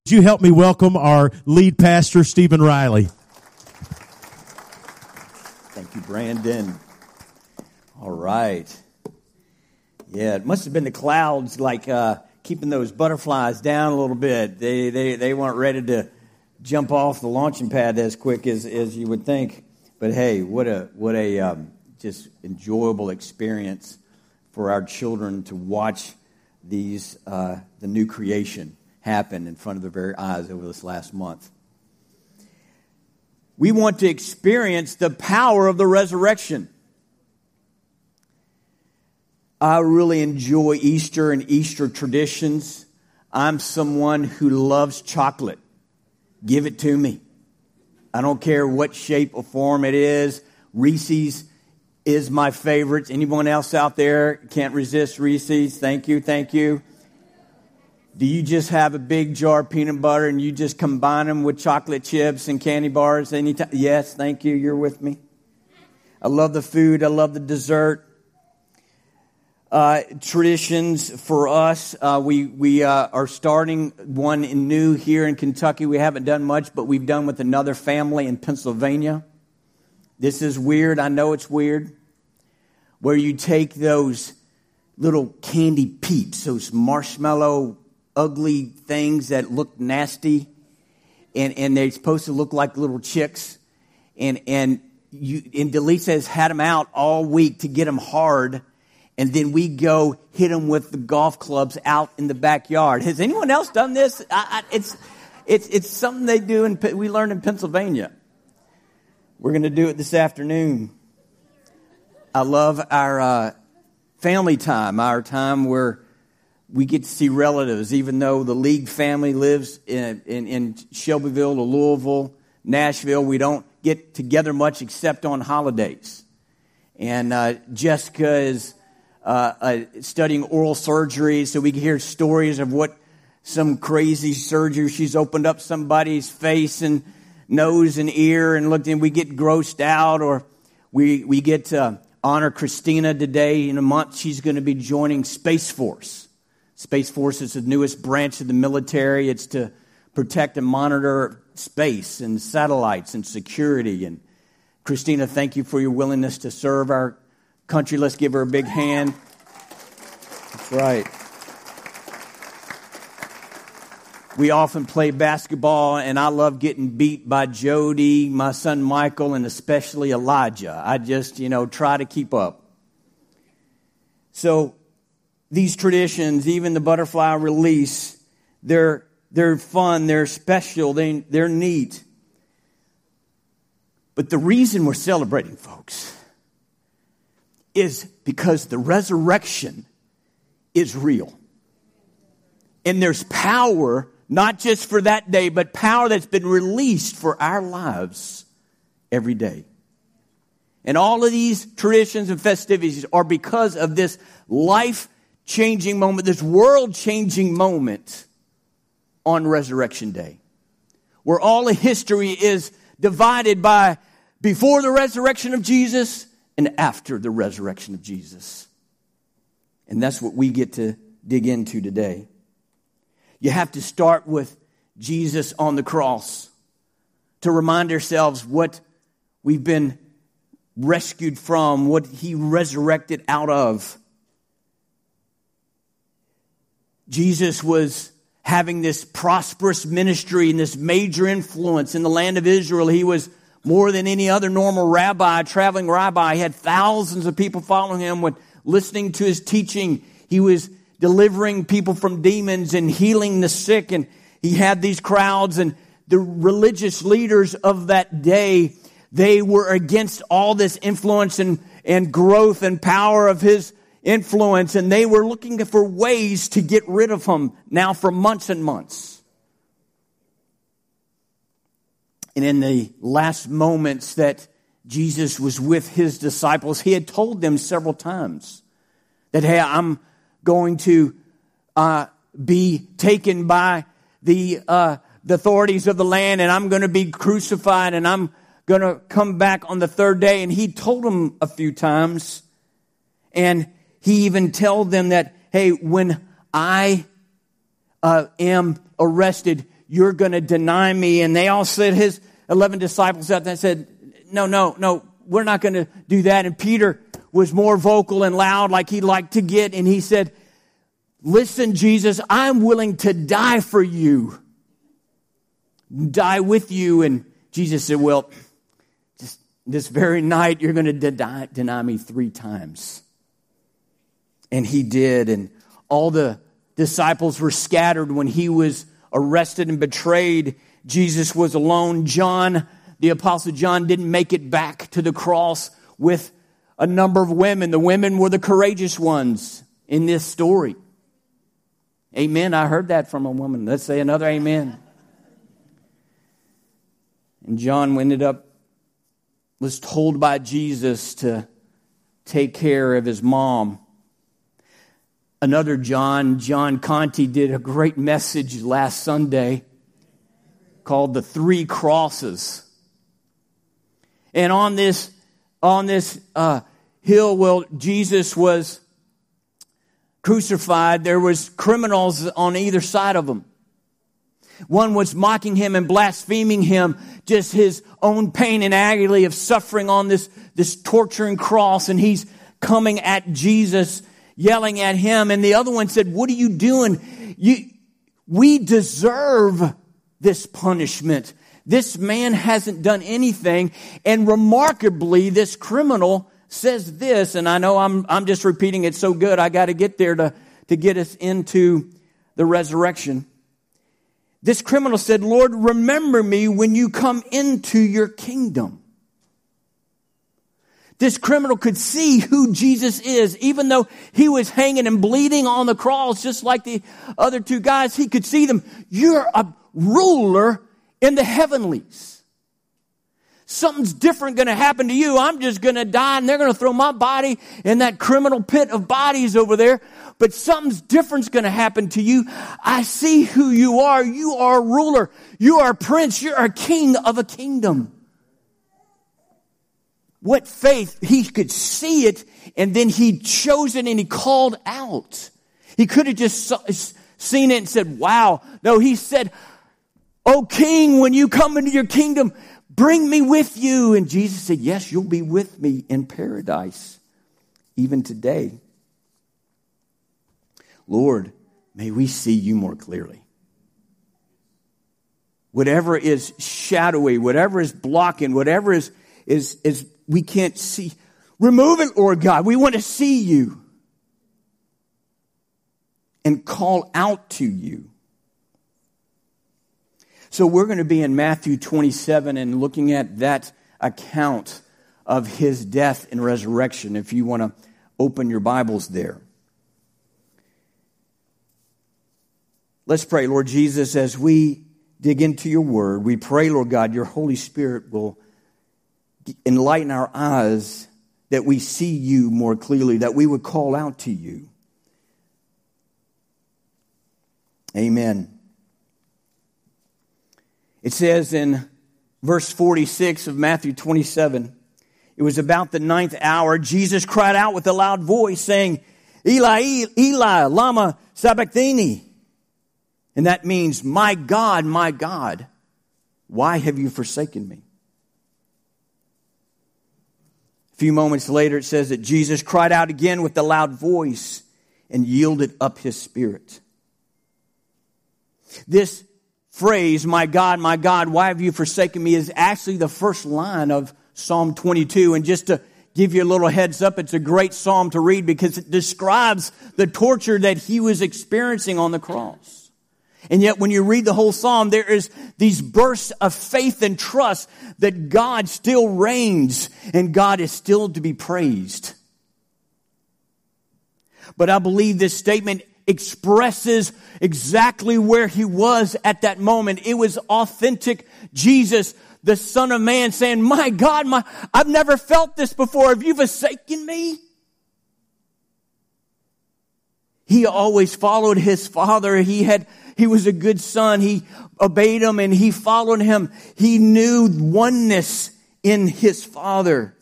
Would you help me welcome our lead pastor, Stephen Riley? Thank you, Brandon. All right. Yeah, it must have been the clouds, like keeping those butterflies down a little bit. They weren't ready to jump off the launching pad as quick as you would think. But hey, what a just enjoyable experience for our children to watch these the new creation happen in front of their very eyes over this last month. We want to experience the power of the resurrection. I really enjoy Easter and Easter traditions. I'm someone who loves chocolate. Give it to me. I don't care what shape or form it is. Reese's is my favorite. Anyone else out there can't resist Reese's? Thank you, thank you. Do you just have a big jar of peanut butter and you just combine them with chocolate chips and candy bars anytime? Yes, thank you. You're with me. I love the food. I love the dessert. Traditions for us. We are starting one new here in Kentucky. We haven't done much, but we've done with another family in Pennsylvania. This is weird. I know it's weird. Where you take those little candy peeps, those marshmallow ugly things that look nasty, and they're supposed to look like little chicks, and Delisa has had them out all week to get them hard, and then we go hit them with the golf clubs out in the backyard. Has anyone else done this? It's something they do, we learned in Pennsylvania. We're going to do it this afternoon. I love our family time, our time where we get to see relatives, even though the League family lives in Shelbyville or Louisville, Nashville. We don't get together much except on holidays. And Jessica is studying oral surgery, so we can hear stories of what some crazy surgery. She's opened up somebody's face and nose and ear and looked, and we get grossed out. Or we get to honor Christina today. In a month, she's going to be joining Space Force. Space Force is the newest branch of the military. It's to protect and monitor space and satellites and security. And Christina, thank you for your willingness to serve our country. Let's give her a big hand. That's right. We often play basketball, and I love getting beat by Jody, my son Michael, and especially Elijah. I just, try to keep up. So these traditions, even the butterfly release, they're fun, they're special, they're neat. But the reason we're celebrating, folks, is because the resurrection is real. And there's power, not just for that day, but power that's been released for our lives every day. And all of these traditions and festivities are because of this life-changing moment, this world-changing moment on Resurrection Day, where all of history is divided by before the resurrection of Jesus and after the resurrection of Jesus. And that's what we get to dig into today. You have to start with Jesus on the cross to remind ourselves what we've been rescued from, what he resurrected out of. Jesus was having this prosperous ministry and this major influence in the land of Israel. He was more than any other normal rabbi, traveling rabbi. He had thousands of people following him, listening to his teaching. He was delivering people from demons and healing the sick. And he had these crowds, and the religious leaders of that day, they were against all this influence and growth and power of his influence. And they were looking for ways to get rid of him now for months and months. And in the last moments that Jesus was with his disciples, he had told them several times that, hey, I'm going to be taken by the authorities of the land, and I'm going to be crucified, and I'm going to come back on the third day. And he told them a few times, and he even told them that, hey, when I am arrested, you're going to deny me. And they all said, his 11 disciples out there said, no, we're not going to do that. And Peter was more vocal and loud like he liked to get. And he said, listen, Jesus, I'm willing to die for you. Die with you. And Jesus said, well, just this very night, you're going to deny me 3 times. And he did. And all the disciples were scattered when he was arrested and betrayed. Jesus was alone. John, the Apostle John, didn't make it back to the cross with a number of women. The women were the courageous ones in this story. Amen. I heard that from a woman. Let's say another amen. And John was told by Jesus to take care of his mom. Another John Conti, did a great message last Sunday called The 3 Crosses. And on this hill where Jesus was crucified, there was criminals on either side of him. One was mocking him and blaspheming him, just his own pain and agony of suffering on this torturing cross. And he's coming at Jesus, yelling at him. And the other one said, what are you doing? We deserve this punishment. This man hasn't done anything. And remarkably, this criminal says this, and I know I'm just repeating it so good, I got to get there to get us into the resurrection. This criminal said, Lord, remember me when you come into your kingdom. This criminal could see who Jesus is. Even though he was hanging and bleeding on the cross, just like the other 2 guys, he could see them. You're a ruler in the heavenlies. Something's different going to happen to you. I'm just going to die, and they're going to throw my body in that criminal pit of bodies over there. But something's different's going to happen to you. I see who you are. You are a ruler. You are a prince. You're a king of a kingdom. What faith? He could see it, and then he chose it, and he called out. He could have just seen it and said, wow. No, he said, O king, when you come into your kingdom, bring me with you. And Jesus said, yes, you'll be with me in paradise, even today. Lord, may we see you more clearly. Whatever is shadowy, whatever is blocking, whatever is we can't see, remove it, Lord God. We want to see you and call out to you. So we're going to be in Matthew 27 and looking at that account of his death and resurrection, if you want to open your Bibles there. Let's pray, Lord Jesus, as we dig into your word, we pray, Lord God, your Holy Spirit will enlighten our eyes, that we see you more clearly, that we would call out to you. Amen. It says in verse 46 of Matthew 27, it was about the 9th hour, Jesus cried out with a loud voice, saying, Eli, Eli, lama sabachthani. And that means, my God, why have you forsaken me? A few moments later, it says that Jesus cried out again with a loud voice and yielded up his spirit. This phrase, my God, why have you forsaken me, is actually the first line of Psalm 22. And just to give you a little heads up, it's a great psalm to read because it describes the torture that he was experiencing on the cross. And yet when you read the whole psalm, there is these bursts of faith and trust that God still reigns and God is still to be praised. But I believe this statement expresses exactly where he was at that moment. It was authentic Jesus, the Son of Man, saying, my God, I've never felt this before. Have you forsaken me? He always followed his Father. He was a good son. He obeyed him and he followed him. He knew oneness in his Father.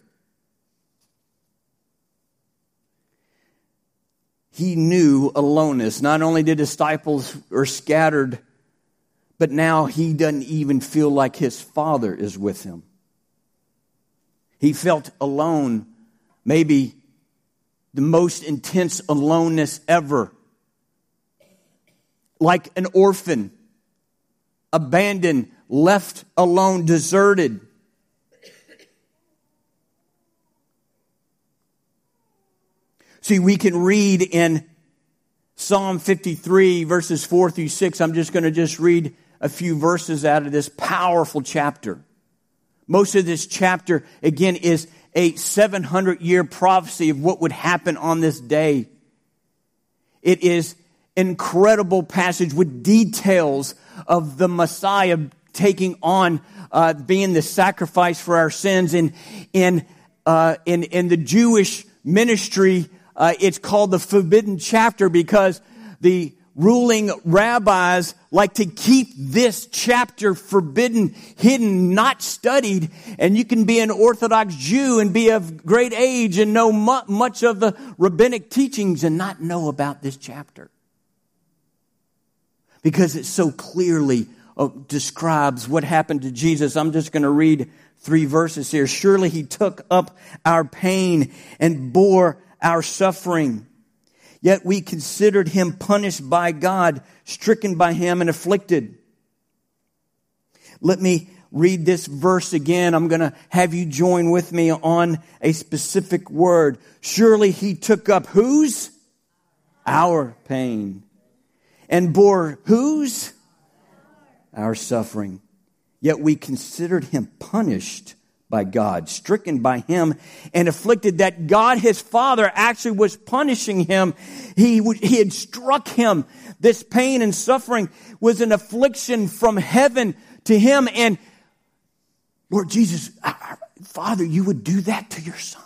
He knew aloneness. Not only did disciples were scattered, But now he doesn't even feel like his Father is with him. He felt alone, maybe the most intense aloneness ever. Like an orphan, abandoned, left alone, deserted. See, we can read in Psalm 53, verses 4 through 6. I'm just going to read a few verses out of this powerful chapter. Most of this chapter, again, is a 700-year prophecy of what would happen on this day. It is an incredible passage with details of the Messiah taking on, being the sacrifice for our sins. In the Jewish ministry, it's called the forbidden chapter because the ruling rabbis like to keep this chapter forbidden, hidden, not studied. And you can be an Orthodox Jew and be of great age and know much of the rabbinic teachings and not know about this chapter. Because it so clearly describes what happened to Jesus. I'm just going to read 3 verses here. Surely he took up our pain and bore our suffering. Yet we considered him punished by God, stricken by him and afflicted. Let me read this verse again. I'm going to have you join with me on a specific word. Surely he took up whose? Our pain. And bore whose? Our suffering. Yet we considered him punished by God, stricken by him and afflicted. That God, his Father, actually was punishing him. He had struck him. This pain and suffering was an affliction from heaven to him. And Lord Jesus, Father, you would do that to your Son.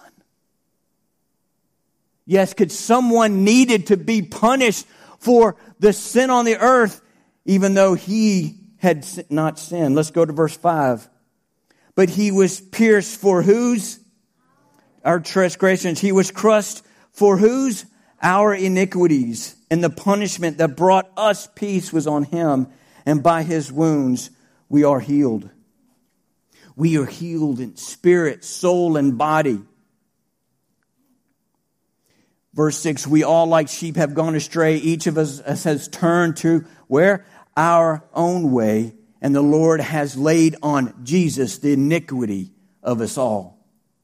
Yes, could someone needed to be punished for the sin on the earth, even though he had not sinned? Let's go to verse 5. But he was pierced for whose? Our transgressions. He was crushed for whose? Our iniquities. And the punishment that brought us peace was on him. And by his wounds we are healed. We are healed in spirit, soul, and body. Verse 6, we all like sheep have gone astray. Each of us has turned to where? Our own way. And the Lord has laid on Jesus the iniquity of us all.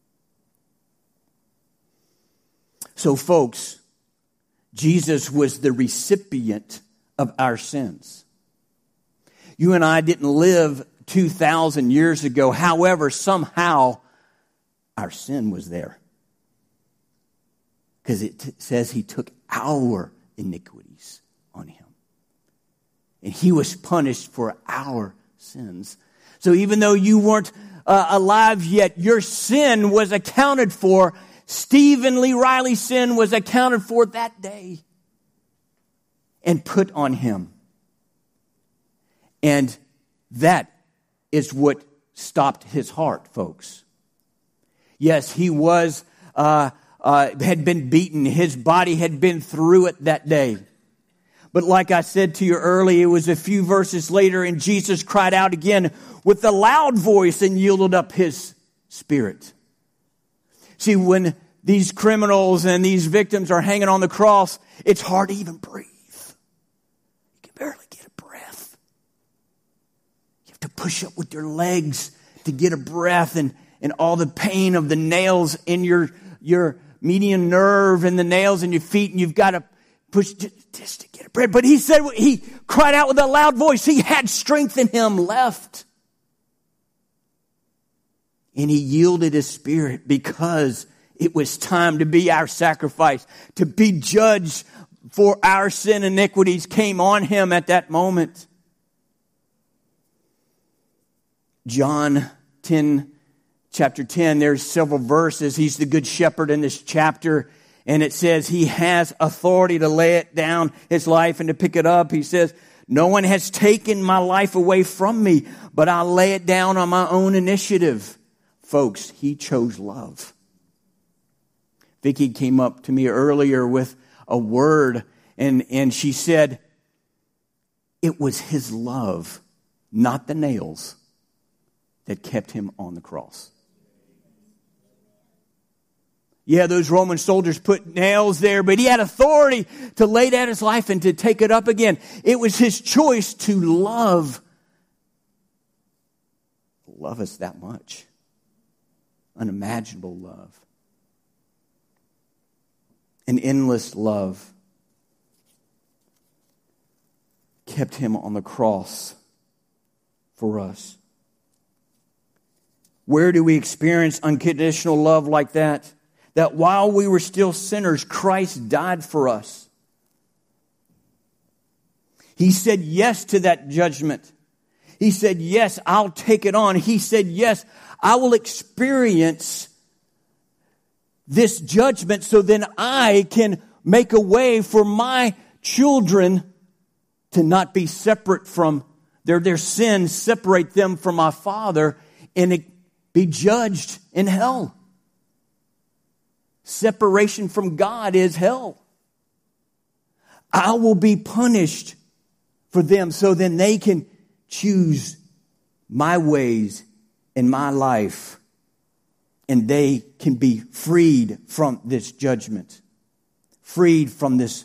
So folks, Jesus was the recipient of our sins. You and I didn't live 2,000 years ago. However, somehow our sin was there. Because it says he took our iniquities on him. And he was punished for our sins. So even though you weren't alive yet, your sin was accounted for. Stephen Lee Riley's sin was accounted for that day and put on him. And that is what stopped his heart, folks. Yes, he was had been beaten. His body had been through it that day. But like I said to you earlier, it was a few verses later, and Jesus cried out again with a loud voice and yielded up his spirit. See, when these criminals and these victims are hanging on the cross, it's hard to even breathe. You can barely get a breath. You have to push up with your legs to get a breath, and all the pain of the nails in your median nerve and the nails in your feet, and you've got to push just to get a breath. But he said, he cried out with a loud voice. He had strength in him left. And he yielded his spirit because it was time to be our sacrifice, to be judged for our sin iniquities came on him at that moment. John 10, chapter 10, there's several verses. He's the good shepherd in this chapter. And it says he has authority to lay it down, his life, and to pick it up. He says, no one has taken my life away from me, but I lay it down on my own initiative. Folks, he chose love. Vicki came up to me earlier with a word, and she said, it was his love not the nails that kept him on the cross. Yeah, those Roman soldiers put nails there, but he had authority to lay down his life and to take it up again. It was his choice to love us that much. Unimaginable love. An endless love kept him on the cross for us. Where do we experience unconditional love like that? That while we were still sinners, Christ died for us. He said yes to that judgment. He said, yes, I'll take it on. He said, yes, I will experience this judgment so then I can make a way for my children to not be separate from their sins, separate them from my Father, and be judged in hell. Separation from God is hell. I will be punished for them so then they can choose my ways in my life and they can be freed from this judgment, freed from this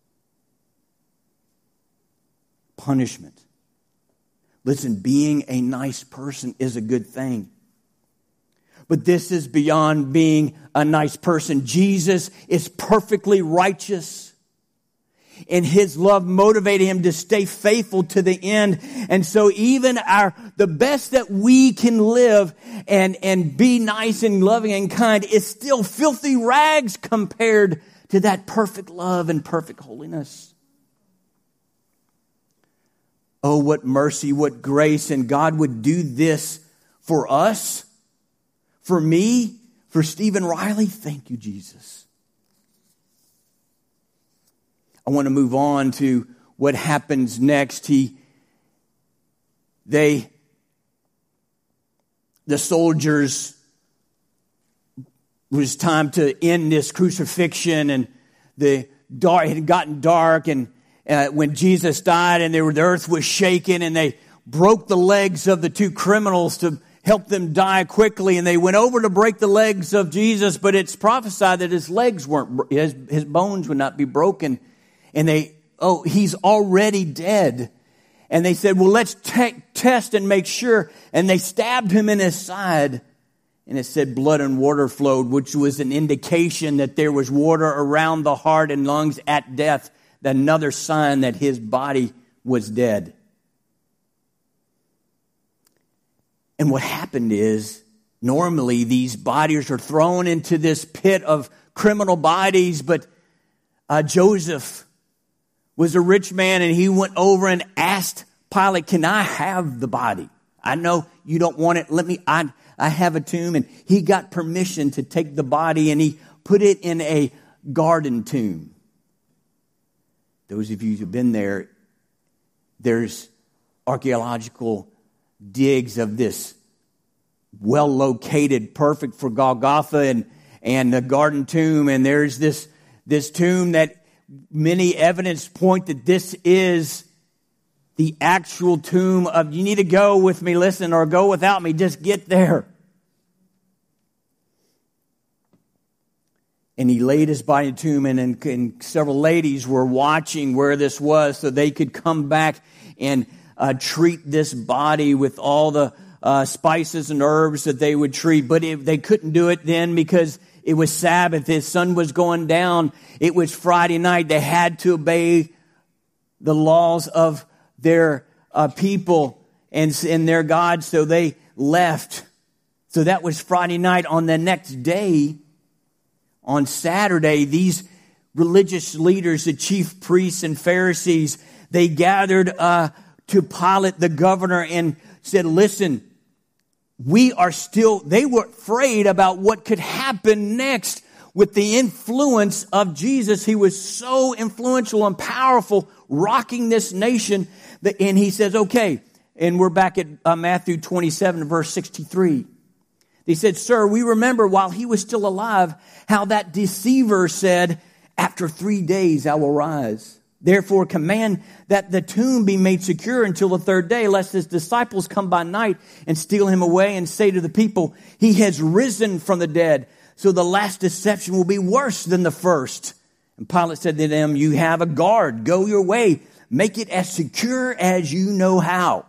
punishment. Listen, being a nice person is a good thing. But this is beyond being a nice person. Jesus is perfectly righteous. And his love motivated him to stay faithful to the end. And so even the best that we can live and be nice and loving and kind is still filthy rags compared to that perfect love and perfect holiness. Oh, what mercy, what grace. And God would do this for us. For me, for Stephen Riley, thank you, Jesus. I want to move on to what happens next. The soldiers, it was time to end this crucifixion, and it had gotten dark, and when Jesus died, and the earth was shaken, and they broke the legs of the two criminals to help them die quickly, and they went over to break the legs of Jesus, but it's prophesied that his legs weren't, his bones would not be broken, and he's already dead. And they said, well, let's test and make sure, and they stabbed him in his side, and it said blood and water flowed, which was an indication that there was water around the heart and lungs at death, another sign that his body was dead. And what happened is, normally these bodies are thrown into this pit of criminal bodies, but Joseph was a rich man, and he went over and asked Pilate, can I have the body? I know you don't want it. I have a tomb. And he got permission to take the body, and he put it in a garden tomb. Those of you who've been there, there's archaeological digs of this well located, perfect for Golgotha and the garden tomb. And there's this tomb that many evidence point that this is the actual tomb of, you need to go with me, listen, or go without me, just get there. And he laid his body in the tomb, and several ladies were watching where this was so they could come back and treat this body with all the spices and herbs that they would treat. But they couldn't do it then because it was Sabbath. The sun was going down. It was Friday night. They had to obey the laws of their people and their God, so they left. So that was Friday night. On the next day, on Saturday, these religious leaders, the chief priests and Pharisees, they gathered to Pilate, the governor, and said, listen, they were afraid about what could happen next with the influence of Jesus. He was so influential and powerful, rocking this nation. And he says, okay, and we're back at Matthew 27, verse 63. They said, sir, we remember while he was still alive, how that deceiver said, after 3 days I will rise. Therefore command that the tomb be made secure until the third day, lest his disciples come by night and steal him away and say to the people, he has risen from the dead. So the last deception will be worse than the first. And Pilate said to them, you have a guard. Go your way. Make it as secure as you know how.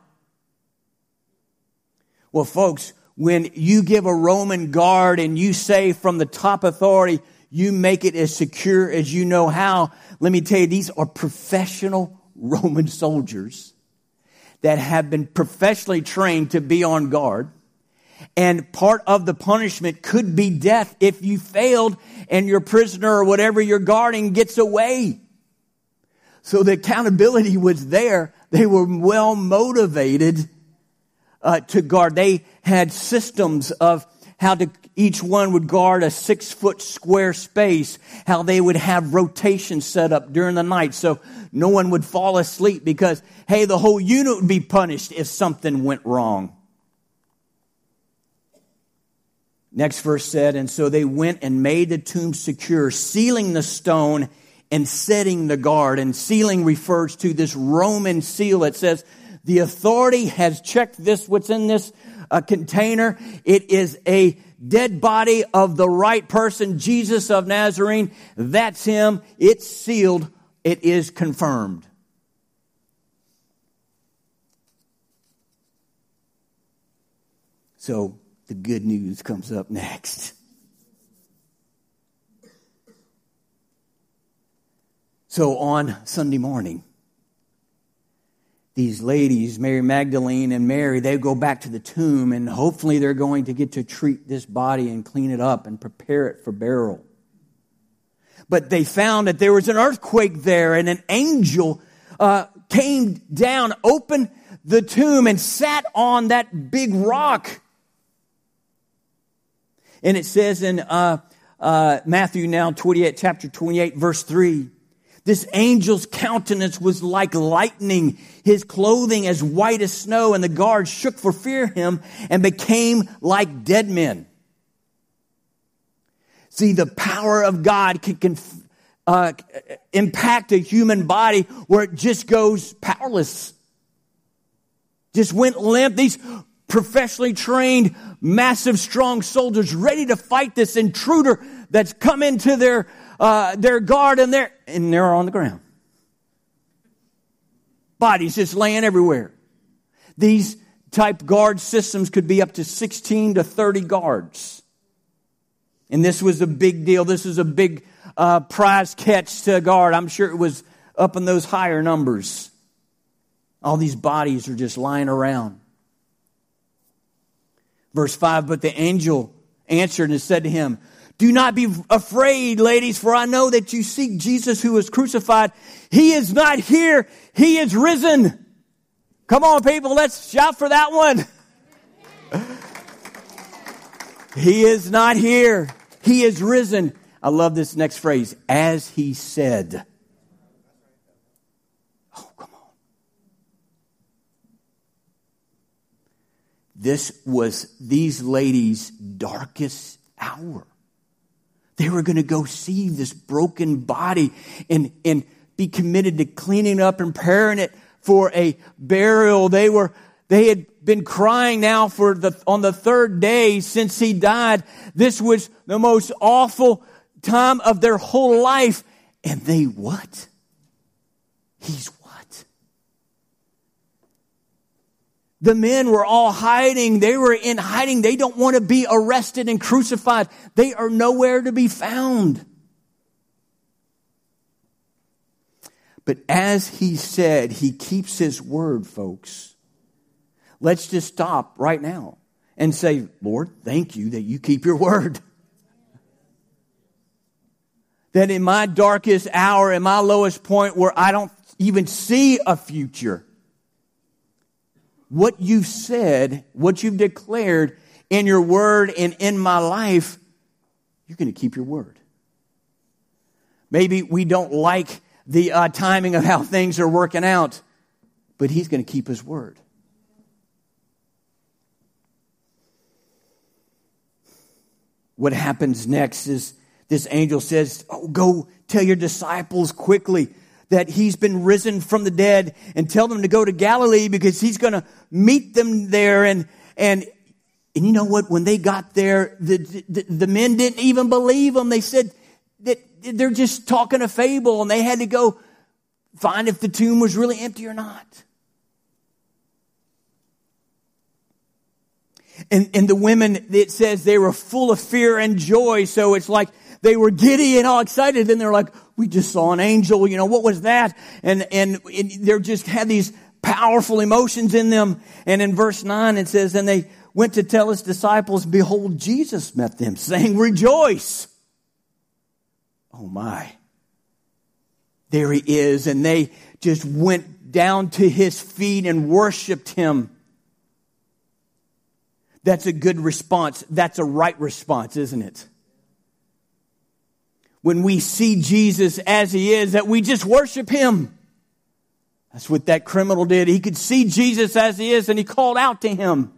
Well, folks, when you give a Roman guard and you say from the top authority, you make it as secure as you know how, let me tell you, these are professional Roman soldiers that have been professionally trained to be on guard. And part of the punishment could be death if you failed and your prisoner or whatever you're guarding gets away. So the accountability was there. They were well motivated to guard. They had systems of how each one would guard a 6-foot square space, how they would have rotation set up during the night so no one would fall asleep because, hey, the whole unit would be punished if something went wrong. Next verse said, and so they went and made the tomb secure, sealing the stone and setting the guard. And sealing refers to this Roman seal. It says, the authority has checked this, what's in this container. It is a dead body of the right person, Jesus of Nazarene. That's him. It's sealed. It is confirmed. So the good news comes up next. So on Sunday morning, these ladies, Mary Magdalene and Mary, they go back to the tomb and hopefully they're going to get to treat this body and clean it up and prepare it for burial. But they found that there was an earthquake there and an angel came down, opened the tomb and sat on that big rock. And it says in Matthew now, chapter 28, verse 3, this angel's countenance was like lightning, his clothing as white as snow, and the guards shook for fear of him and became like dead men. See, the power of God can impact a human body where it just goes powerless. Just went limp. These professionally trained, massive, strong soldiers ready to fight this intruder that's come into their guard and they're on the ground. Bodies just laying everywhere. These type guard systems could be up to 16 to 30 guards. And this was a big deal. This was a big prize catch to guard. I'm sure it was up in those higher numbers. All these bodies are just lying around. Verse 5, but the angel answered and said to him, do not be afraid, ladies, for I know that you seek Jesus who was crucified. He is not here. He is risen. Come on, people, let's shout for that one. He is not here. He is risen. I love this next phrase, as he said. Oh, come on. This was these ladies' darkest hour. They were going to go see this broken body and be committed to cleaning up and preparing it for a burial. They had been crying now on the third day since he died. This was the most awful time of their whole life. And they what? He's what? The men were all hiding. They were in hiding. They don't want to be arrested and crucified. They are nowhere to be found. But as he said, he keeps his word, folks. Let's just stop right now and say, Lord, thank you that you keep your word. That in my darkest hour, in my lowest point where I don't even see a future, what you've said, what you've declared in your word and in my life, you're going to keep your word. Maybe we don't like the timing of how things are working out, but he's going to keep his word. What happens next is this angel says, oh, go tell your disciples quickly that he's been risen from the dead, and tell them to go to Galilee because he's going to meet them there. And you know what? When they got there, the men didn't even believe him. They said that they're just talking a fable, and they had to go find if the tomb was really empty or not. And the women, it says they were full of fear and joy. So it's like they were giddy and all excited. Then they're like, we just saw an angel. You know, what was that? And they're just had these powerful emotions in them. And in verse 9, it says, and they went to tell his disciples, behold, Jesus met them, saying, rejoice. Oh my. There he is. And they just went down to his feet and worshiped him. That's a good response. That's a right response, isn't it? When we see Jesus as he is, that we just worship him. That's what that criminal did. He could see Jesus as he is, and he called out to him.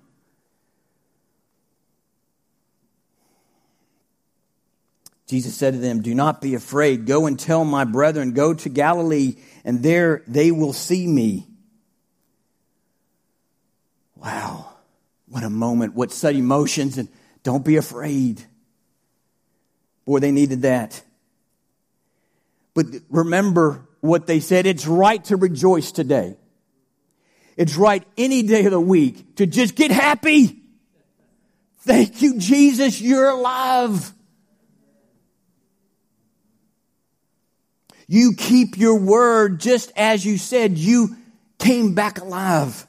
Jesus said to them, do not be afraid. Go and tell my brethren, go to Galilee, and there they will see me. Wow. What a moment. What such emotions. And don't be afraid. Boy, they needed that. But remember what they said. It's right to rejoice today. It's right any day of the week to just get happy. Thank you, Jesus. You're alive. You keep your word just as you said. You came back alive.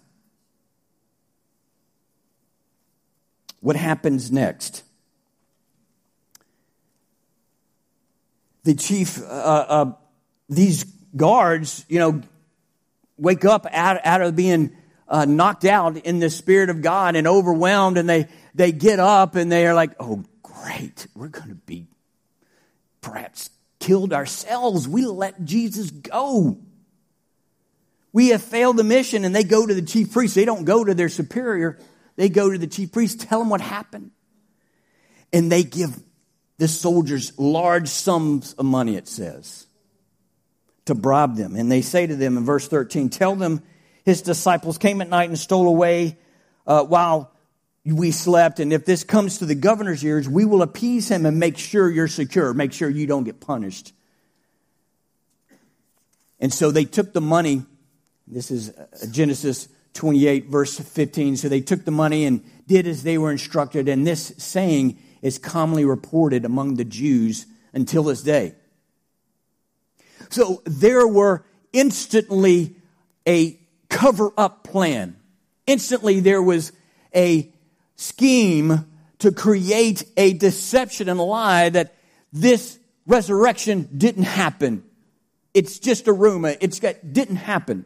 What happens next? The chief, these guards, wake up out of being knocked out in the Spirit of God and overwhelmed, and they get up and they are like, oh, great, we're going to be perhaps killed ourselves. We let Jesus go. We have failed the mission. And they go to the chief priest. They don't go to their superior. They go to the chief priest, tell them what happened. And they give the soldiers large sums of money, it says, to bribe them. And they say to them in verse 13, tell them his disciples came at night and stole away while we slept. And if this comes to the governor's ears, we will appease him and make sure you're secure. Make sure you don't get punished. And so they took the money. This is Genesis 28, verse 15. So they took the money and did as they were instructed. And this saying is commonly reported among the Jews until this day. So there were instantly a cover-up plan. Instantly there was a scheme to create a deception and a lie that this resurrection didn't happen. It's just a rumor. It didn't happen.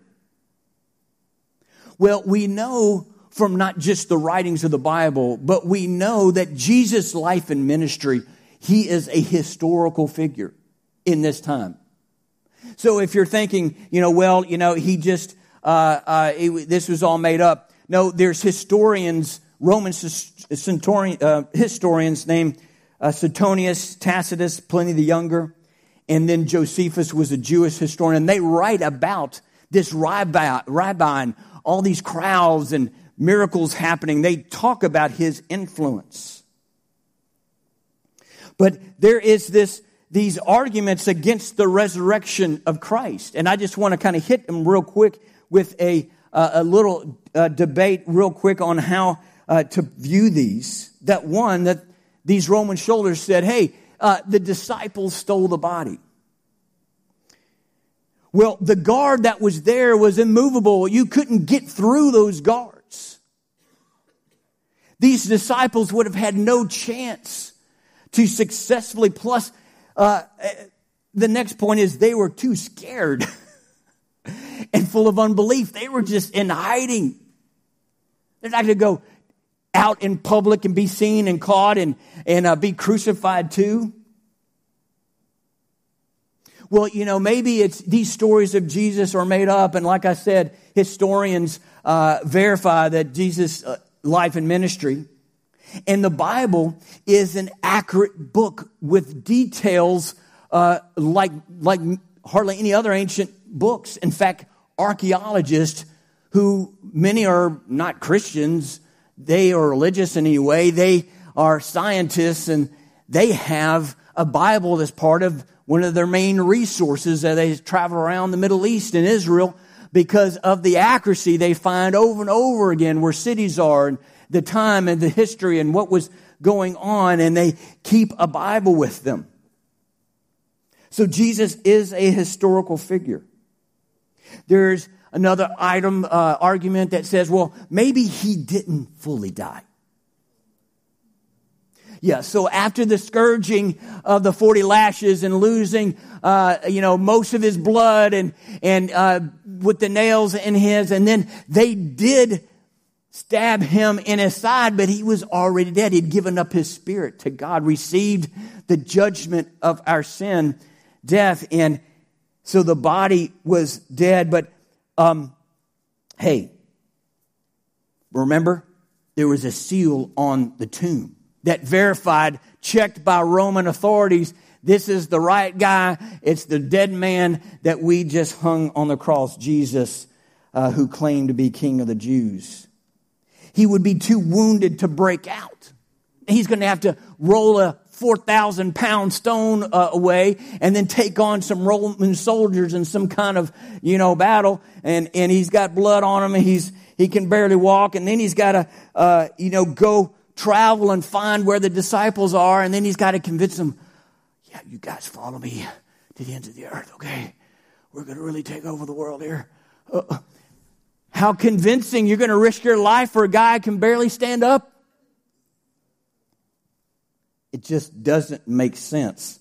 Well, we know from not just the writings of the Bible, but we know that Jesus' life and ministry, he is a historical figure in this time. So if you're thinking, he just, this was all made up. No, there's historians, Roman historians named Suetonius, Tacitus, Pliny the Younger, and then Josephus was a Jewish historian. They write about this rabbi, all these crowds and miracles happening. They talk about his influence. But there is these arguments against the resurrection of Christ. And I just want to kind of hit them real quick with a little debate real quick on how to view these. That these Roman soldiers said, hey, the disciples stole the body. Well, the guard that was there was immovable. You couldn't get through those guards. These disciples would have had no chance to successfully. Plus, the next point is they were too scared and full of unbelief. They were just in hiding. They're not going to go out in public and be seen and caught and be crucified too. Well, maybe it's these stories of Jesus are made up. And like I said, historians verify that Jesus' life and ministry. And the Bible is an accurate book with details like hardly any other ancient books. In fact, archaeologists, who many are not Christians, they are religious in any way, they are scientists, and they have a Bible that's part of one of their main resources as they travel around the Middle East and Israel, because of the accuracy they find over and over again where cities are and the time and the history and what was going on, and they keep a Bible with them. So Jesus is a historical figure. There's another argument that says, well, maybe he didn't fully die. Yeah, so after the scourging of the 40 lashes and losing, most of his blood and with the nails in his, and then they did stab him in his side, but he was already dead. He'd given up his spirit to God, received the judgment of our sin, death, and so the body was dead. But, hey, remember, there was a seal on the tomb that verified, checked by Roman authorities, this is the right guy. It's the dead man that we just hung on the cross, Jesus, who claimed to be King of the Jews. He would be too wounded to break out. He's going to have to roll a 4,000-pound stone away and then take on some Roman soldiers in some kind of, battle. And he's got blood on him, and he can barely walk. And then he's got to, go travel and find where the disciples are, and then he's got to convince them, yeah, you guys follow me to the ends of the earth, okay? We're going to really take over the world here. How convincing. You're going to risk your life for a guy who can barely stand up? It just doesn't make sense.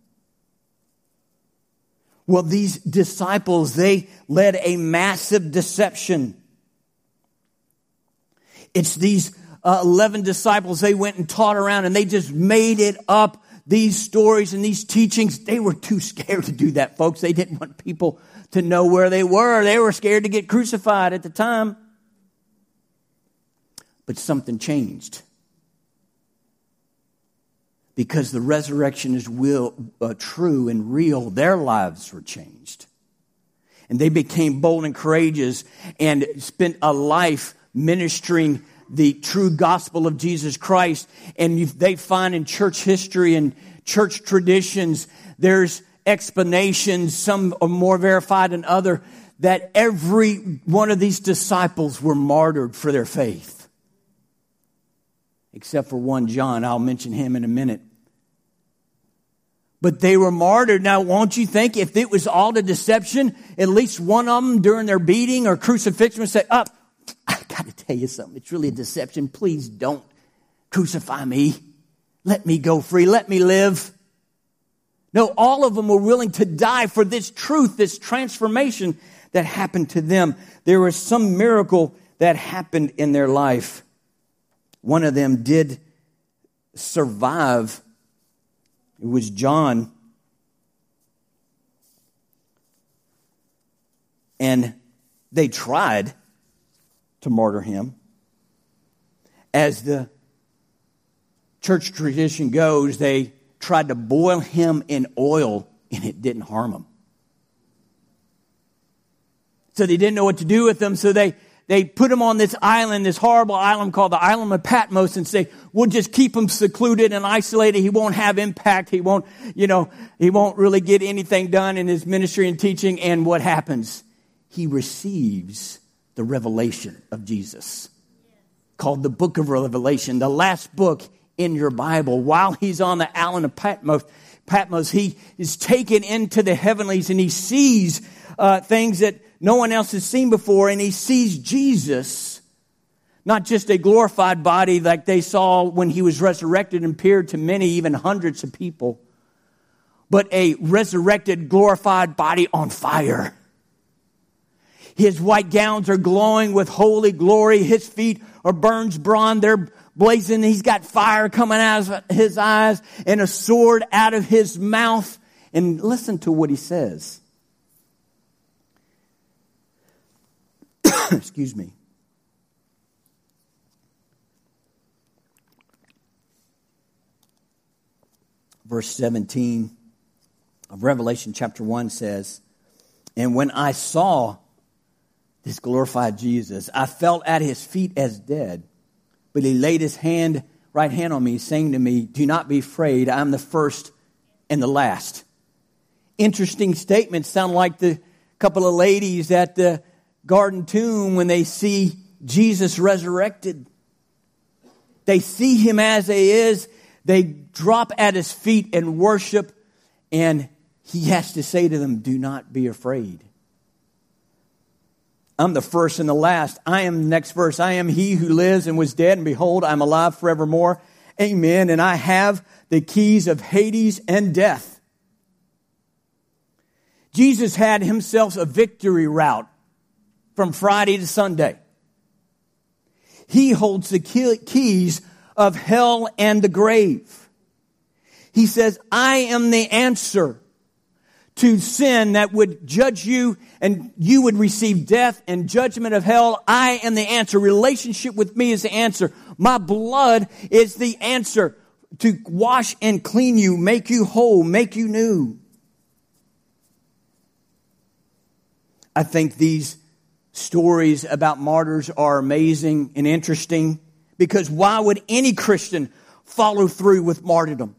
Well, these disciples, they led a massive deception. It's these 11 disciples, they went and taught around, and they just made it up, these stories and these teachings. They were too scared to do that, folks. They didn't want people to know where they were. They were scared to get crucified at the time. But something changed. Because the resurrection is true and real, their lives were changed. And they became bold and courageous and spent a life ministering the true gospel of Jesus Christ. And they find in church history and church traditions, there's explanations, some are more verified than other, that every one of these disciples were martyred for their faith. Except for one John. I'll mention him in a minute. But they were martyred. Now, won't you think if it was all the deception, at least one of them during their beating or crucifixion would say, I got to tell you something. It's really a deception. Please don't crucify me. Let me go free. Let me live. No, all of them were willing to die for this truth, this transformation that happened to them. There was some miracle that happened in their life. One of them did survive. It was John. And they tried to martyr him. As the church tradition goes, they tried to boil him in oil, and it didn't harm him. So they didn't know what to do with him, so they put him on this island, this horrible island called the island of Patmos, and say, we'll just keep him secluded and isolated. He won't have impact. He won't really get anything done in his ministry and teaching. And what happens? He receives the revelation of Jesus, called the book of Revelation, the last book in your Bible. While he's on the island of Patmos, he is taken into the heavenlies, and he sees things that no one else has seen before, and he sees Jesus, not just a glorified body like they saw when he was resurrected and appeared to many, even hundreds of people, but a resurrected, glorified body on fire. His white gowns are glowing with holy glory. His feet are burnished bronze. They're blazing. He's got fire coming out of his eyes and a sword out of his mouth. And listen to what he says. Excuse me. Verse 17 of Revelation chapter 1 says, And when I saw this glorified Jesus, I fell at his feet as dead. But he laid his right hand on me, saying to me, do not be afraid. I am the first and the last. Interesting statements. Sound like the couple of ladies at the garden tomb when they see Jesus resurrected. They see him as he is. They drop at his feet and worship. And he has to say to them, do not be afraid. I'm the first and the last. I am, next verse, I am he who lives and was dead, and behold, I'm alive forevermore. Amen. And I have the keys of Hades and death. Jesus had himself a victory route from Friday to Sunday. He holds the keys of hell and the grave. He says, I am the answer to sin that would judge you, and you would receive death and judgment of hell. I am the answer. Relationship with me is the answer. My blood is the answer to wash and clean you, make you whole, make you new. I think these stories about martyrs are amazing and interesting, because why would any Christian follow through with martyrdom?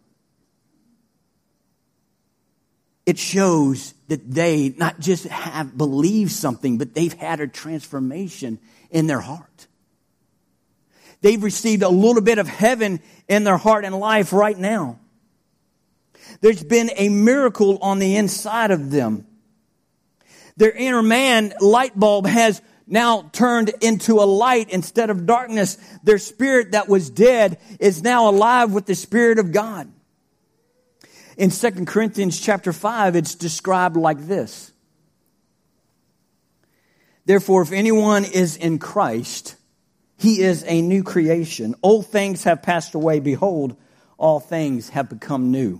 It shows that they not just have believed something, but they've had a transformation in their heart. They've received a little bit of heaven in their heart and life right now. There's been a miracle on the inside of them. Their inner man light bulb has now turned into a light instead of darkness. Their spirit that was dead is now alive with the Spirit of God. In 2 Corinthians chapter 5, it's described like this. Therefore, if anyone is in Christ, he is a new creation. Old things have passed away. Behold, all things have become new.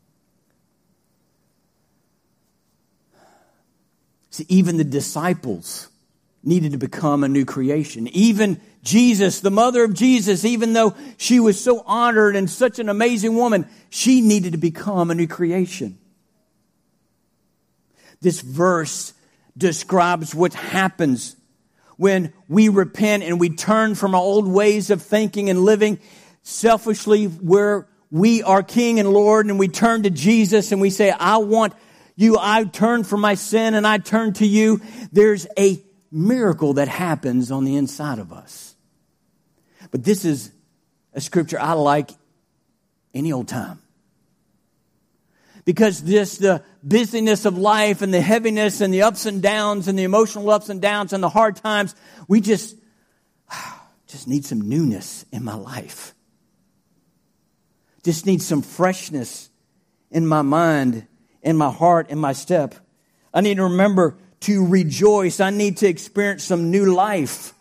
See, even the disciples needed to become a new creation. Even Jesus, the mother of Jesus, even though she was so honored and such an amazing woman, she needed to become a new creation. This verse describes what happens when we repent and we turn from our old ways of thinking and living selfishly, where we are King and Lord, and we turn to Jesus and we say, I want you, I turn from my sin and I turn to you. There's a miracle that happens on the inside of us. But this is a scripture I like any old time. Because the busyness of life and the heaviness and the ups and downs and the emotional ups and downs and the hard times, we just need some newness in my life. Just need some freshness in my mind, in my heart, in my step. I need to remember to rejoice. I need to experience some new life.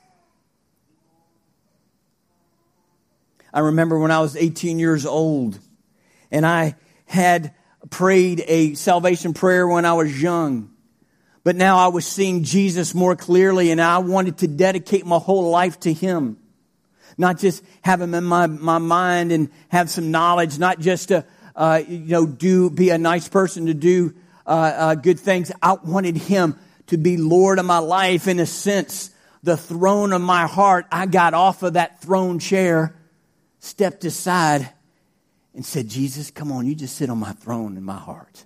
I remember when I was 18 years old and I had prayed a salvation prayer when I was young. But now I was seeing Jesus more clearly, and I wanted to dedicate my whole life to Him. Not just have Him in my mind and have some knowledge, not just to be a nice person, to do good things. I wanted Him to be Lord of my life, in a sense, the throne of my heart. I got off of that throne chair, stepped aside, and said, Jesus, come on, you just sit on my throne in my heart.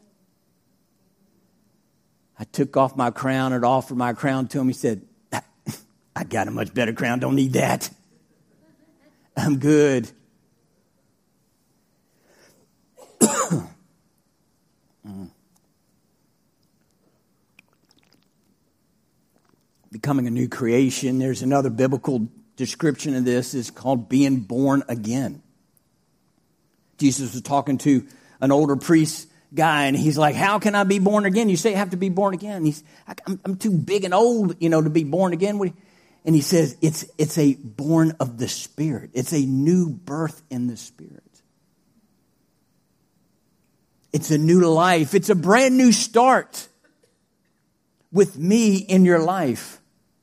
I took off my crown and offered my crown to Him. He said, I got a much better crown, don't need that. I'm good. Becoming a new creation. There's another biblical description of this. It's called being born again. Jesus was talking to an older priest guy, and he's like, how can I be born again? You say I have to be born again. I'm too big and old, to be born again. And he says, it's a born of the Spirit. It's a new birth in the Spirit. It's a new life. It's a brand new start with me in your life.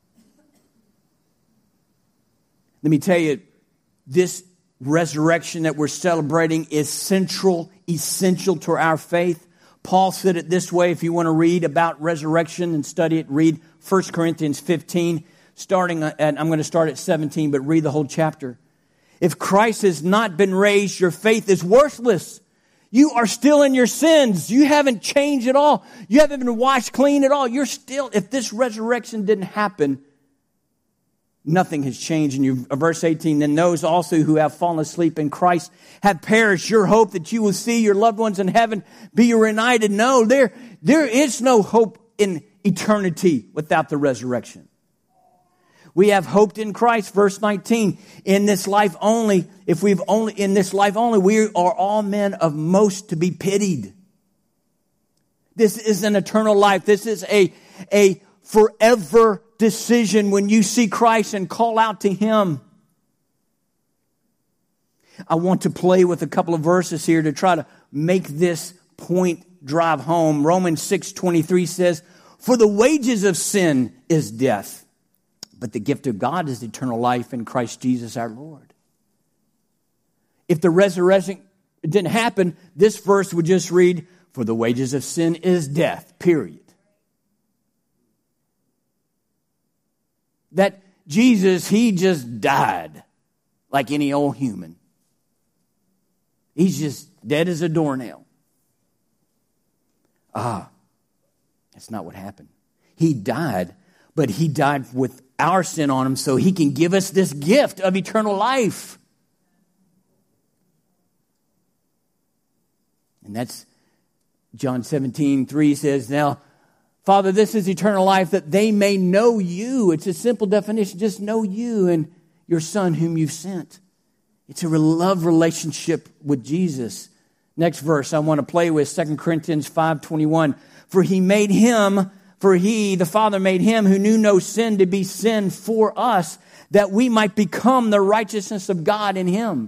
Let me tell you, this resurrection that we're celebrating is essential to our faith. Paul said it this way. If you want to read about resurrection and study it, read 1 Corinthians 15, I'm going to start at 17, but read the whole chapter. If Christ has not been raised, your faith is worthless. You are still in your sins. You haven't changed at all. You haven't been washed clean at all. You're still, if this resurrection didn't happen, nothing has changed in you. Verse 18, then those also who have fallen asleep in Christ have perished. Your hope that you will see your loved ones in heaven be reunited. No, there is no hope in eternity without the resurrection. We have hoped in Christ, verse 19, in this life only, in this life only, we are all men of most to be pitied. This is an eternal life. This is a forever decision when you see Christ and call out to Him. I want to play with a couple of verses here to try to make this point drive home. Romans 6:23 says, for the wages of sin is death, but the gift of God is eternal life in Christ Jesus our Lord. If the resurrection didn't happen, this verse would just read, for the wages of sin is death, period. That Jesus, He just died like any old human. He's just dead as a doornail. That's not what happened. He died, but He died with our sin on Him so He can give us this gift of eternal life. And that's John 17:3 says, now, Father, this is eternal life, that they may know You. It's a simple definition, just know You and Your Son whom You've sent. It's a love relationship with Jesus. Next verse I want to play with, 2 Corinthians 5:21. For He, the Father, made Him who knew no sin to be sin for us, that we might become the righteousness of God in Him.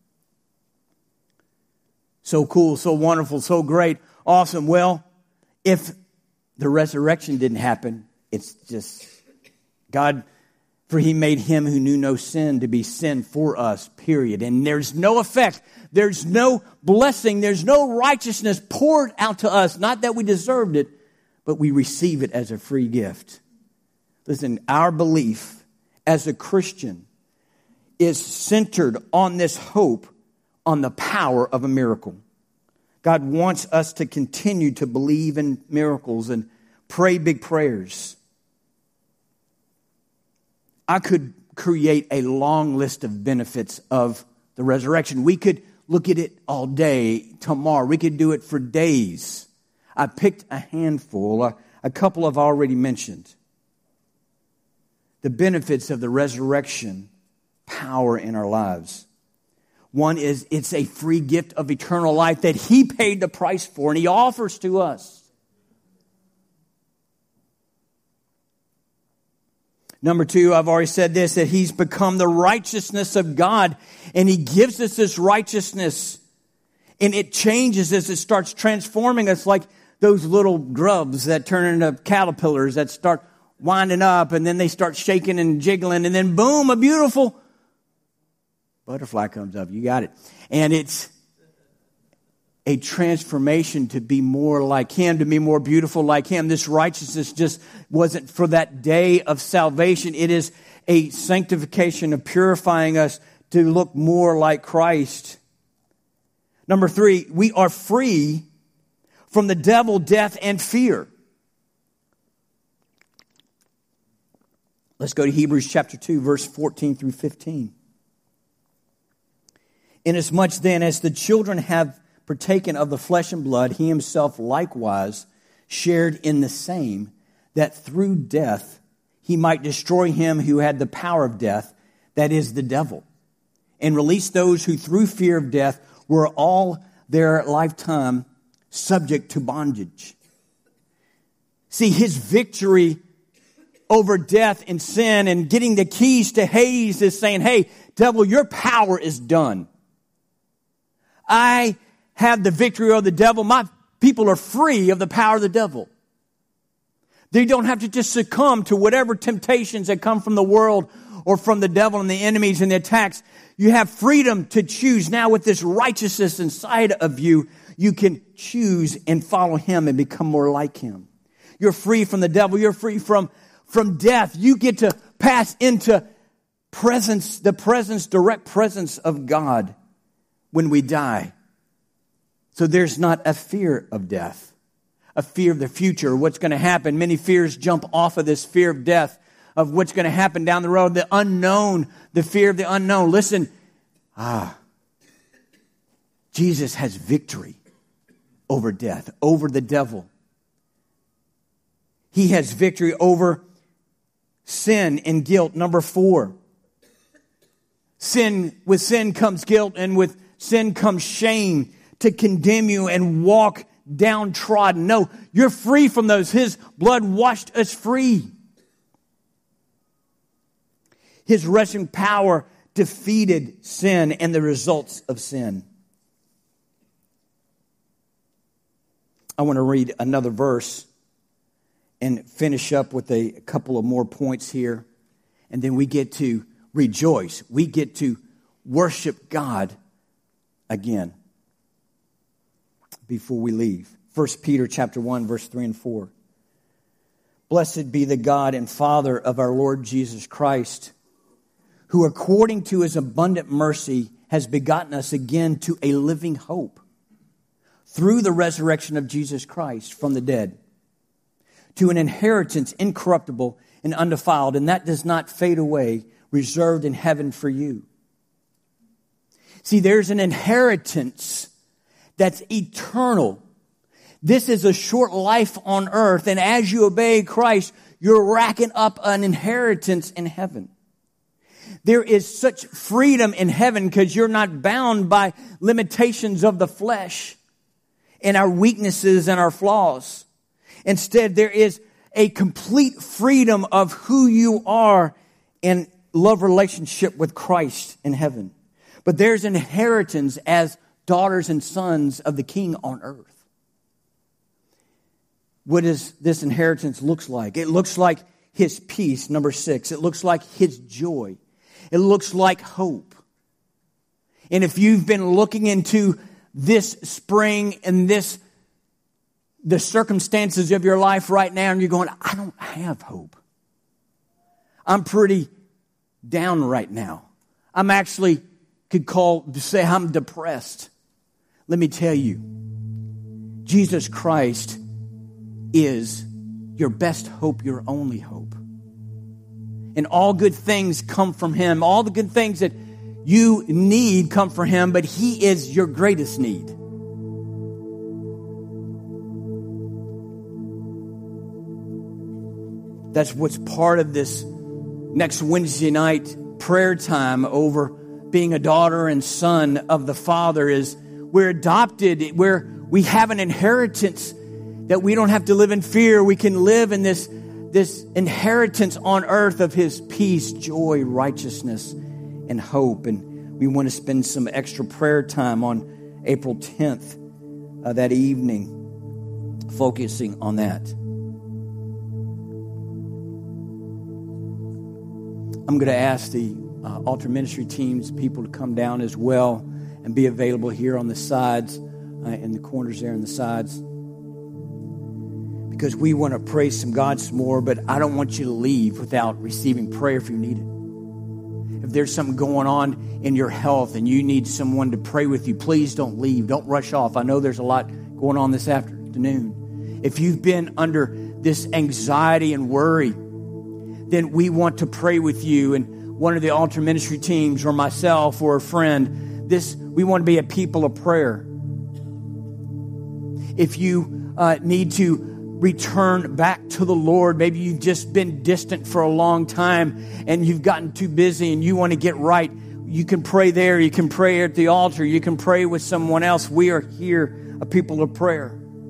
So cool, so wonderful, so great, awesome. Well, if the resurrection didn't happen, it's just God, for He made Him who knew no sin to be sin for us, period. And there's no effect, there's no blessing, there's no righteousness poured out to us. Not that we deserved it, but we receive it as a free gift. Listen, our belief as a Christian is centered on this hope, on the power of a miracle. God wants us to continue to believe in miracles and pray big prayers. I could create a long list of benefits of the resurrection. We could look at it all day tomorrow. We could do it for days. I picked a handful, a couple I've already mentioned. The benefits of the resurrection power in our lives. One is it's a free gift of eternal life that He paid the price for and He offers to us. Number two, I've already said this, that He's become the righteousness of God and He gives us this righteousness and it changes as it starts transforming us, like those little grubs that turn into caterpillars that start winding up and then they start shaking and jiggling and then boom, a beautiful butterfly comes up. You got it. And it's a transformation to be more like Him, to be more beautiful like Him. This righteousness just wasn't for that day of salvation. It is a sanctification of purifying us to look more like Christ. Number three, we are free from the devil, death, and fear. Let's go to Hebrews chapter 2, verse 14 through 15. Inasmuch then as the children have partaken of the flesh and blood, He Himself likewise shared in the same, that through death He might destroy him who had the power of death, that is the devil, and release those who through fear of death were all their lifetime subject to bondage. See, His victory over death and sin and getting the keys to Hades is saying, hey, devil, your power is done. I have the victory over the devil. My people are free of the power of the devil. They don't have to just succumb to whatever temptations that come from the world or from the devil and the enemies and the attacks. You have freedom to choose now with this righteousness inside of you. You can choose and follow him and become more like him. You're free from the devil. You're free from death. You get to pass into direct presence of God when we die. So there's not a fear of death, a fear of the future, what's going to happen. Many fears jump off of this fear of death, of what's going to happen down the road, the unknown, the fear of the unknown. Listen, Jesus has victory over death, over the devil. He has victory over sin and guilt. Number 4, with sin comes guilt, and with sin comes shame to condemn you and walk downtrodden. No, you're free from those. His blood washed us free. His resurrection power defeated sin and the results of sin. I want to read another verse and finish up with a couple of more points here. And then we get to rejoice. We get to worship God again before we leave. 1 Peter chapter 1, verse 3 and 4. Blessed be the God and Father of our Lord Jesus Christ, who according to his abundant mercy has begotten us again to a living hope through the resurrection of Jesus Christ from the dead, to an inheritance incorruptible and undefiled, and that does not fade away, reserved in heaven for you. See, there's an inheritance that's eternal. This is a short life on earth, and as you obey Christ, you're racking up an inheritance in heaven. There is such freedom in heaven because you're not bound by limitations of the flesh and our weaknesses and our flaws. Instead, there is a complete freedom of who you are in love relationship with Christ in heaven. But there's an inheritance as daughters and sons of the King on earth. What does this inheritance look like? It looks like his peace, number 6. It looks like his joy. It looks like hope. And if you've been looking into this spring and the circumstances of your life right now, and you're going, I don't have hope. I'm pretty down right now. I'm actually could say I'm depressed. Let me tell you, Jesus Christ is your best hope, your only hope. And all good things come from him. All the good things that you need come from him, but he is your greatest need. That's what's part of this next Wednesday night prayer time over being a daughter and son of the Father is we're adopted, where we have an inheritance that we don't have to live in fear. We can live in this inheritance on earth of his peace, joy, righteousness, and hope. And we want to spend some extra prayer time on April 10th, that evening, focusing on that. I'm going to ask the altar ministry teams, people to come down as well and be available here on the sides, in the corners there on the sides. Because we want to praise some God some more, but I don't want you to leave without receiving prayer if you need it. If there's something going on in your health and you need someone to pray with you, please don't leave. Don't rush off. I know there's a lot going on this afternoon. If you've been under this anxiety and worry, then we want to pray with you. And one of the altar ministry teams or myself or a friend, we want to be a people of prayer. If you need to return back to the Lord, maybe you've just been distant for a long time and you've gotten too busy and you want to get right, you can pray there. You can pray at the altar. You can pray with someone else. We are here, a people of prayer.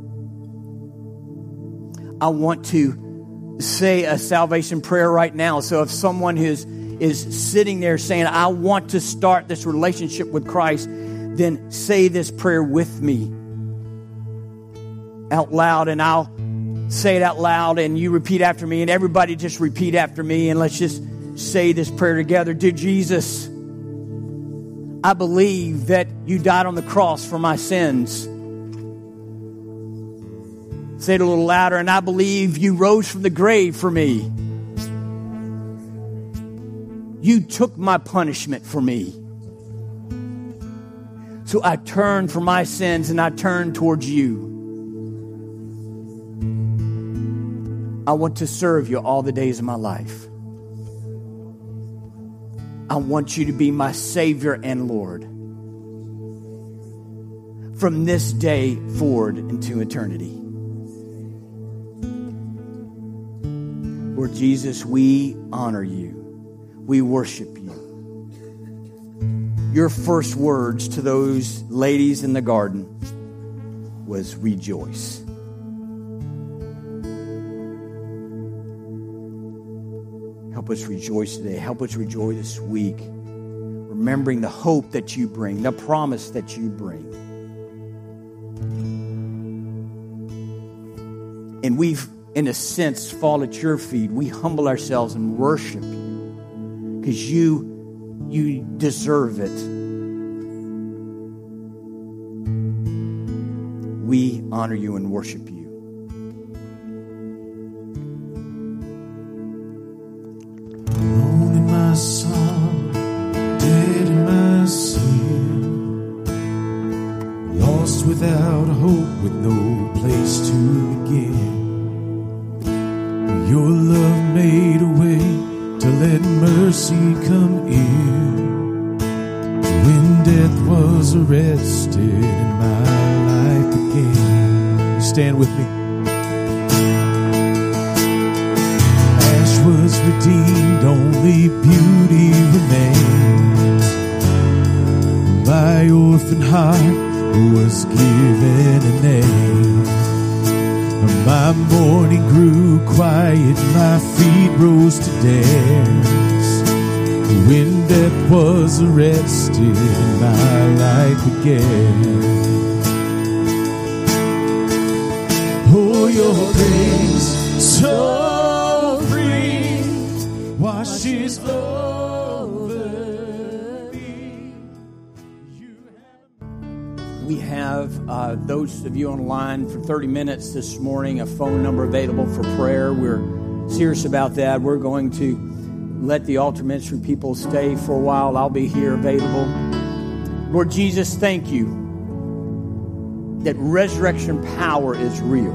I want to say a salvation prayer right now. So if someone is sitting there saying, I want to start this relationship with Christ, then say this prayer with me out loud, and I'll say it out loud and you repeat after me, and everybody just repeat after me, and let's just say this prayer together. Dear Jesus, I believe that you died on the cross for my sins. Say it a little louder. And I believe you rose from the grave for me. You took my punishment for me. So I turn from my sins and I turn towards you. I want to serve you all the days of my life. I want you to be my Savior and Lord from this day forward into eternity. Lord Jesus, we honor you. We worship you. Your first words to those ladies in the garden was rejoice. Help us rejoice today. Help us rejoice this week, remembering the hope that you bring, the promise that you bring. And we've, in a sense, fall at your feet. We humble ourselves and worship you because you deserve it. We honor you and worship you. Alone in my sorrow, dead in my sin, lost without hope, with no place to begin. Your love made a way to let mercy come in. When death was arrested in my life again. Stand with me. Ash was redeemed, only beauty remains. My orphan heart was given a name. My mourning grew quiet, my feet rose to dance. When death was arrested in my life again. Oh, your grace so free washes over me. We have those of you online for 30 minutes this morning, a phone number available for prayer. We're serious about that. We're going to let the altar ministry people stay for a while. I'll be here available. Lord Jesus, thank you that resurrection power is real.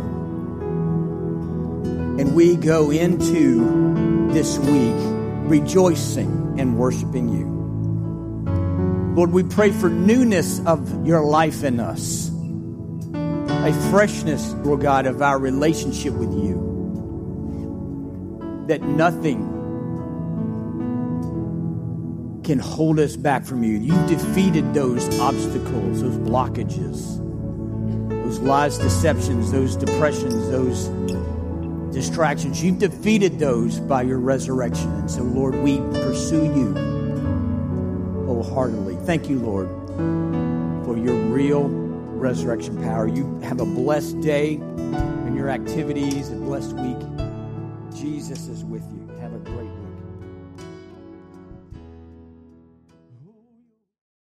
And we go into this week rejoicing and worshiping you. Lord, we pray for newness of your life in us. A freshness, Lord God, of our relationship with you. That nothing can hold us back from you. You defeated those obstacles, those blockages, those lies, deceptions, those depressions, those distractions. You've defeated those by your resurrection. And so, Lord, we pursue you wholeheartedly. Thank you, Lord, for your real resurrection power. You have a blessed day in your activities, a blessed week. Jesus is with you. Have a great day.